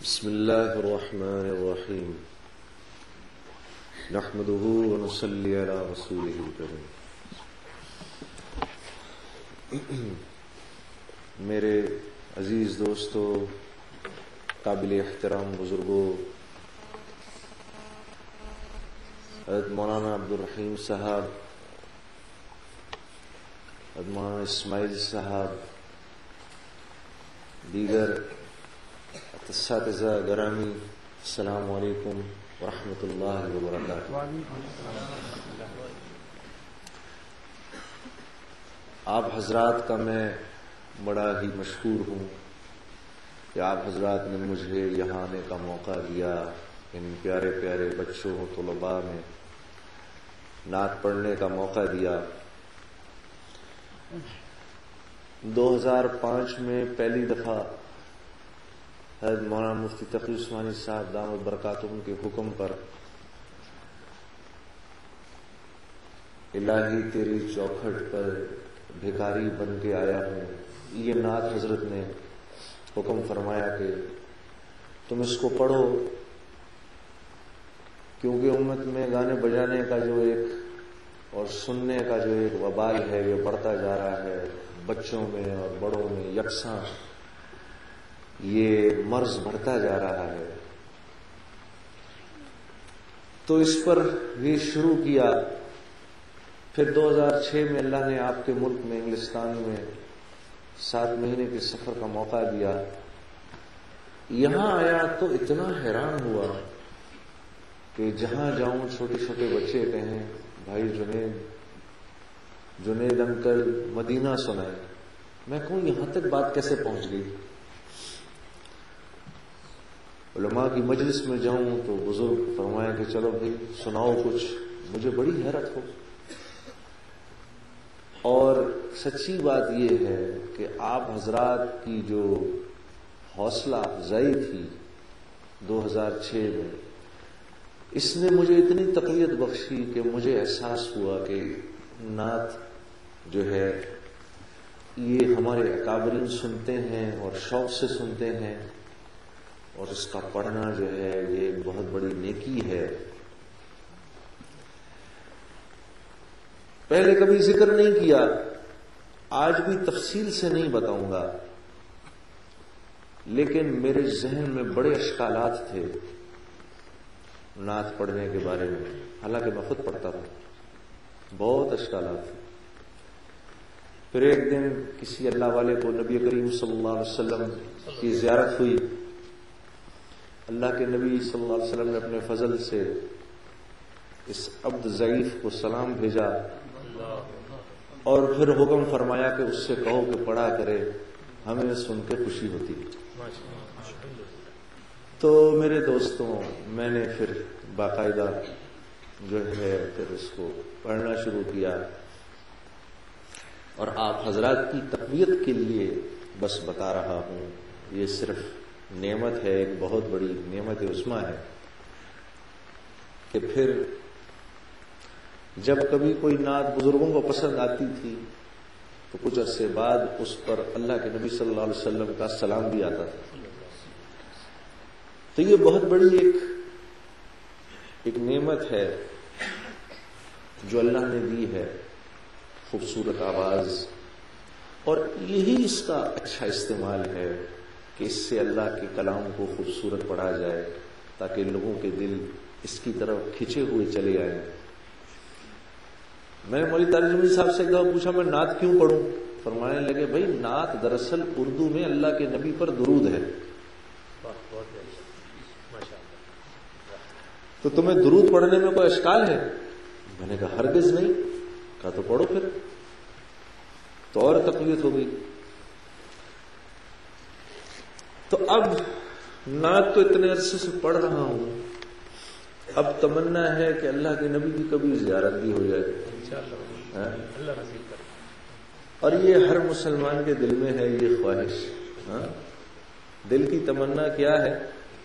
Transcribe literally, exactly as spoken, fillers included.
بسم الله الرحمن الرحيم نحمده ونصلي على رسوله الكريم. میرے عزیز دوستو، قابل احترام بزرگوں، حضرت مولانا عبدالرحیم صاحب، حضرت مولانا اسماعیل صاحب، دیگر اساتذہ گرامی، السلام علیکم ورحمۃ اللہ وبرکاتہ. آپ حضرات کا میں بڑا ہی مشکور ہوں کہ آپ حضرات نے مجھے یہاں آنے کا موقع دیا، ان پیارے پیارے بچوں طلباء میں نعت پڑھنے کا موقع دیا. دو ہزار پانچ میں پہلی دفعہ حضرت مولانا مفتی تقی عثمانی صاحب دامت برکاتہم کے حکم پر الہی تیری چوکھٹ پر بھکاری بن کے آیا ہوں، یہ نعت حضرت نے حکم فرمایا کہ تم اس کو پڑھو، کیونکہ امت میں گانے بجانے کا جو ایک اور سننے کا جو ایک وبال ہے یہ بڑھتا جا رہا ہے، بچوں میں اور بڑوں میں یکساں یہ مرض بڑھتا جا رہا ہے. تو اس پر یہ شروع کیا. پھر دو ہزار چھ میں اللہ نے آپ کے ملک میں انگلستان میں سات مہینے کے سفر کا موقع دیا. یہاں آیا تو اتنا حیران ہوا کہ جہاں جاؤں چھوٹے چھوٹے بچے کہیں بھائی جنید جنید انکل مدینہ سنائے. میں کہوں یہاں تک بات کیسے پہنچ گئی؟ علماء کی مجلس میں جاؤں تو بزرگ فرمایا کہ چلو بھائی سناؤ کچھ. مجھے بڑی حیرت ہو، اور سچی بات یہ ہے کہ آپ حضرات کی جو حوصلہ افزائی تھی دو ہزار چھ میں، اس نے مجھے اتنی تقویت بخشی کہ مجھے احساس ہوا کہ نعت جو ہے یہ ہمارے اکابرین سنتے ہیں اور شوق سے سنتے ہیں، اور اس کا پڑھنا جو ہے یہ ایک بہت بڑی نیکی ہے. پہلے کبھی ذکر نہیں کیا، آج بھی تفصیل سے نہیں بتاؤں گا، لیکن میرے ذہن میں بڑے اشکالات تھے نعت پڑھنے کے بارے میں، حالانکہ میں خود پڑھتا تھا. بہت اشکالات تھے. پھر ایک دن کسی اللہ والے کو نبی کریم صلی اللہ علیہ وسلم کی زیارت ہوئی. اللہ کے نبی صلی اللہ علیہ وسلم نے اپنے فضل سے اس عبد ضعیف کو سلام بھیجا اور پھر حکم فرمایا کہ اس سے کہو کہ پڑھا کرے، ہمیں سن کے خوشی ہوتی. تو میرے دوستوں، میں نے پھر باقاعدہ جو ہے پھر اس کو پڑھنا شروع کیا، اور آپ حضرات کی تقویت کے لیے بس بتا رہا ہوں. یہ صرف نعمت ہے، ایک بہت بڑی نعمت عظمیٰ ہے کہ پھر جب کبھی کوئی نعت بزرگوں کو پسند آتی تھی تو کچھ عرصے بعد اس پر اللہ کے نبی صلی اللہ علیہ وسلم کا سلام بھی آتا تھا. تو یہ بہت بڑی ایک ایک نعمت ہے جو اللہ نے دی ہے، خوبصورت آواز، اور یہی اس کا اچھا استعمال ہے کہ اس سے اللہ کے کلام کو خوبصورت پڑھا جائے تاکہ لوگوں کے دل اس کی طرف کھنچے ہوئے چلے آئیں. میں نے مولوی طارق جمیل صاحب سے ایک دفعہ پوچھا میں نعت کیوں پڑھوں؟ فرمانے لگے بھائی نعت دراصل اردو میں اللہ کے نبی پر درود ہے. تو تمہیں درود پڑھنے میں کوئی اشکال ہے؟ میں نے کہا ہرگز نہیں. کہا تو پڑھو پھر. تو اور تقویت ہو گئی. تو اب نعت تو اتنے عرصے سے پڑھ رہا ہوں، اب تمنا ہے کہ اللہ کے نبی کی کبھی زیارت بھی ہو جائے. اور یہ ہر مسلمان کے دل میں ہے یہ خواہش. ہاں، دل کی تمنا کیا ہے